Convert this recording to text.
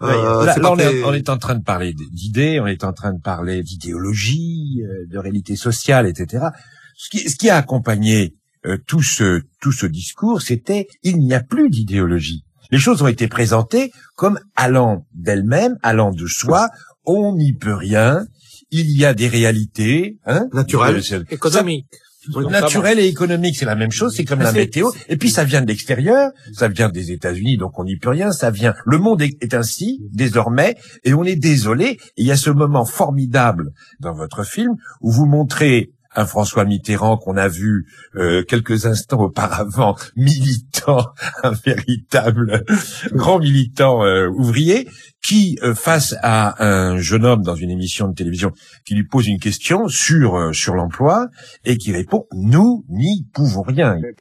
Là, on est en train de parler d'idées, on est en train de parler d'idéologie, de réalité sociale, etc. Ce qui a accompagné tout ce discours, c'était il n'y a plus d'idéologie. Les choses ont été présentées comme allant d'elles-mêmes, allant de soi. On n'y peut rien. Il y a des réalités, naturelles, économiques. Naturel et économique, c'est la même chose, c'est comme la météo. Et puis ça vient de l'extérieur, ça vient des États-Unis, donc on n'y peut rien, ça vient. Le monde est ainsi, désormais, et on est désolé. Et il y a ce moment formidable dans votre film où vous montrez un François Mitterrand qu'on a vu quelques instants auparavant, militant, un véritable grand militant ouvrier, qui, face à un jeune homme dans une émission de télévision, qui lui pose une question sur l'emploi, et qui répond « Nous n'y pouvons rien ».